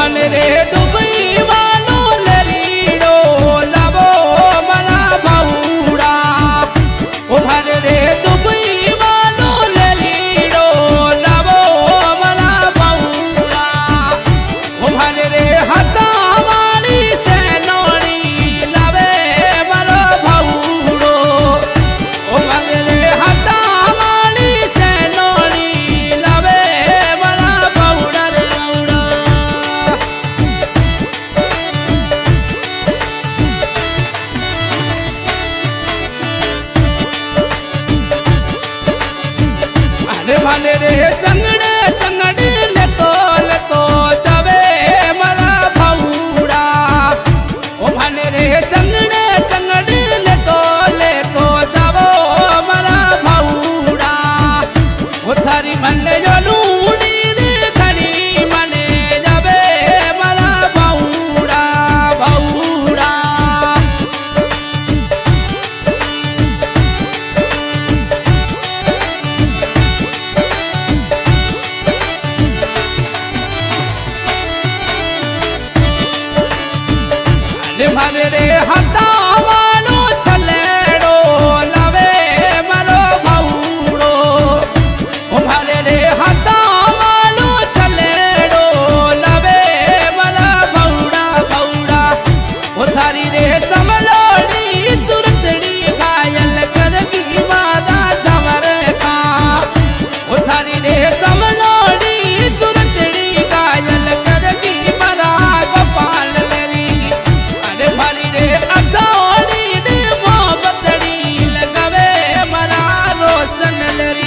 भन रे दुबई वालो लरीड़ो लबो मना भौड़ा ओ भन रे दुबई वालो लरीड़ो लबो मना भौड़ा ओ भन रे हता वाली से नोड़ी लबे मरो भौड़ो ओ भन रे हता वाली से नोड़ी लबे मरा भौड़ा रे अरे भन रे संगड़े संगड़े लेतो जबे मरा भौड़ा ओ भन रे संगड़े संगड़े लेतो जबो मरा भौड़ा ओ थारी मन जो लूड़ी रे खड़ी मने जबे मरा भौड़ा भौड़ा भन रे हता वालो छलेड़ो लवे मरो भौड़ो ओ भन रे हता वालो छलेड़ो लवे मरा भौड़ा भौड़ा ओ थारी रे समलोड़ी सुरतड़ी घायल करगी मादा झवर खा ओ थारी रे समलोड़ी सुरतड़ी घायल करगी मरा गोपाल लरी अरे भरी रे अचौड़ी रे मोहब्बतड़ी लगावे मरा रोशन लरी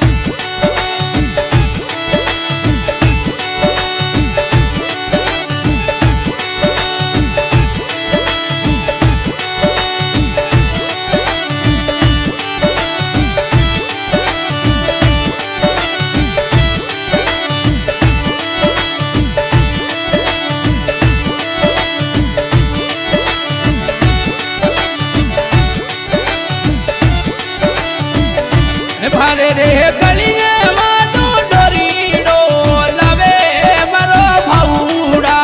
भर रे गलिए मानो डोरीड़ो लवे मरो भौड़ा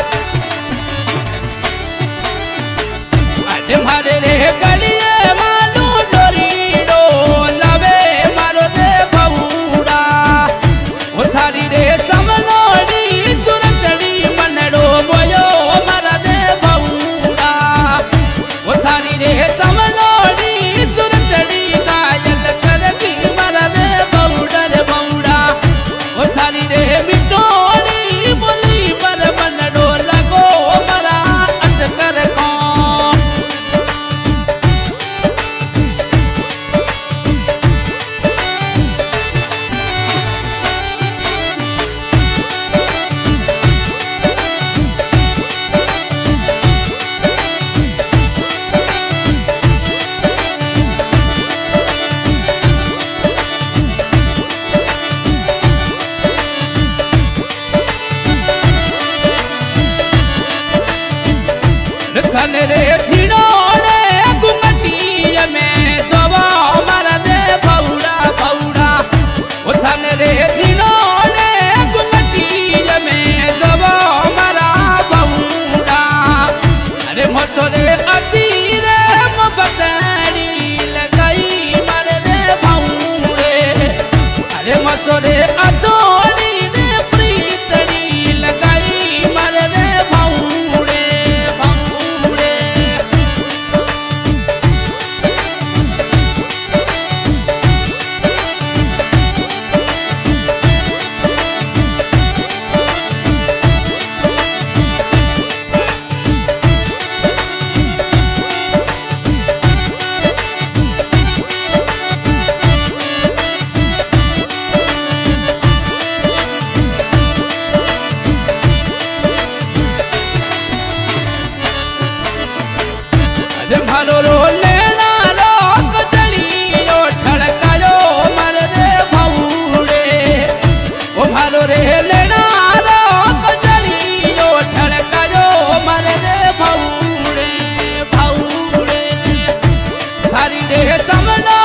अरे भर रे गलिए मानो डोरीड़ो लवे मरो रे भौड़ा ओ थारी रे समलोड़ी सुरतड़ी मनड़ो बोयो मरा रे भौड़ा ओ थारी रे समलोड़ी सुरतड़ी घायल करगी मरा रे भौड़ा रे भौड़ा ओ थारी रे मिटोड़ी बोली पर मनड़ो लगो मरा असकर को धन रे झिड़ोड़े गुमटी में जवा मरा दे भौड़ा भौड़ा ओ धन रे झिड़ोड़े गुमटी में जवा मरा भौड़ा अरे मसोरे अती रे मोहब्बतड़ी लगाई मर दे भौड़े अरे मसोरे अचोड़ी रे प्रीतड़ी लगाई मर दे भौड़े भौड़े भरो रो लेना रोक चली ओ ठड़कायो मर रे भौड़े ओ भरो रे लेना रोक चली ओ ठड़कायो मर रे भौड़े भौड़े थारी रे समलो